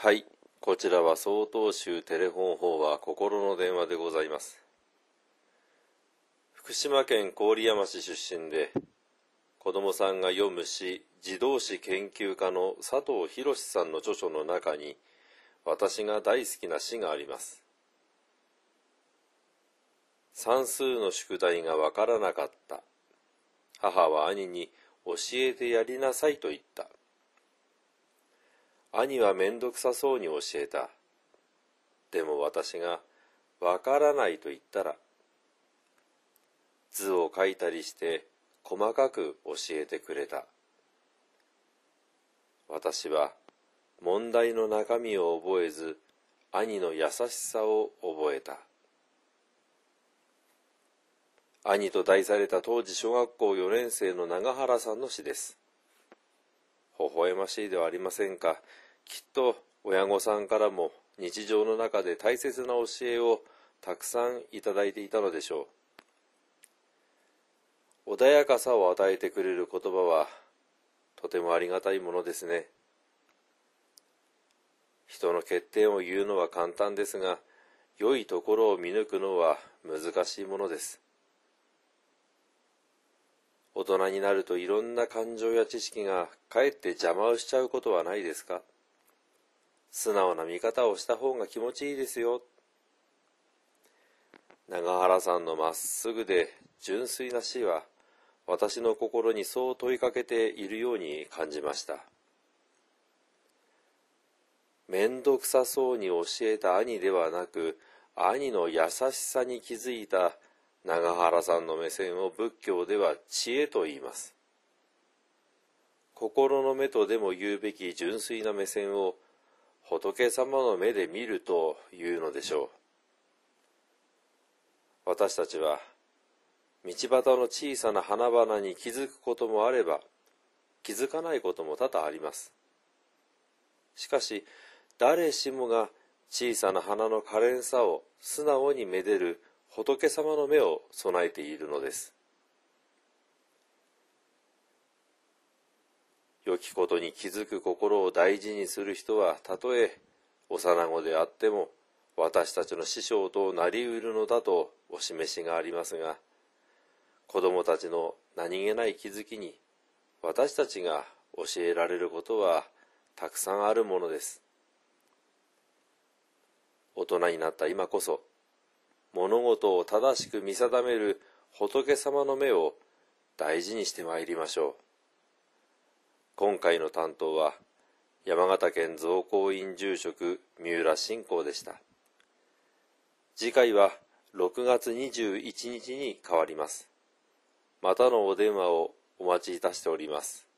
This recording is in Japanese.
はい、こちらは曹洞宗テレフォン法話心の電話でございます。福島県郡山市出身で、子供さんが読む詩、児童詩研究家の佐藤博さんの著書の中に、私が大好きな詩があります。算数の宿題がわからなかった。母は兄に教えてやりなさいと言った。兄はめんどくさそうに教えた。でも私がわからないと言ったら、図を描いたりして細かく教えてくれた。私は問題の中身を覚えず、兄の優しさを覚えた。兄と題された当時小学校4年生の永原さんの詩です。微笑ましいではありませんか。きっと親御さんからも日常の中で大切な教えをたくさんいただいていたのでしょう。穏やかさを与えてくれる言葉はとてもありがたいものですね。人の欠点を言うのは簡単ですが、良いところを見抜くのは難しいものです。大人になるといろんな感情や知識がかえって邪魔をしちゃうことはないですか。素直な見方をした方が気持ちいいですよ。永原さんのまっすぐで純粋な詩は、私の心にそう問いかけているように感じました。めんどくさそうに教えた兄ではなく、兄の優しさに気づいた永原さんの目線を仏教では知恵と言います。心の目とでも言うべき純粋な目線を仏様の目で見るというのでしょう。私たちは道端の小さな花々に気づくこともあれば、気づかないことも多々あります。しかし、誰しもが小さな花の可憐さを素直にめでる仏様の目を備えているのです。良きことに気づく心を大事にする人は、たとえ幼子であっても私たちの師匠となりうるのだとお示しがありますが、子供たちの何気ない気づきに私たちが教えられることはたくさんあるものです。大人になった今こそ、物事を正しく見定める仏様の目を大事にしてまいりましょう。今回の担当は山形県造光院住職三浦信仰でした。次回は6月21日に変わります。またのお電話をお待ちいたしております。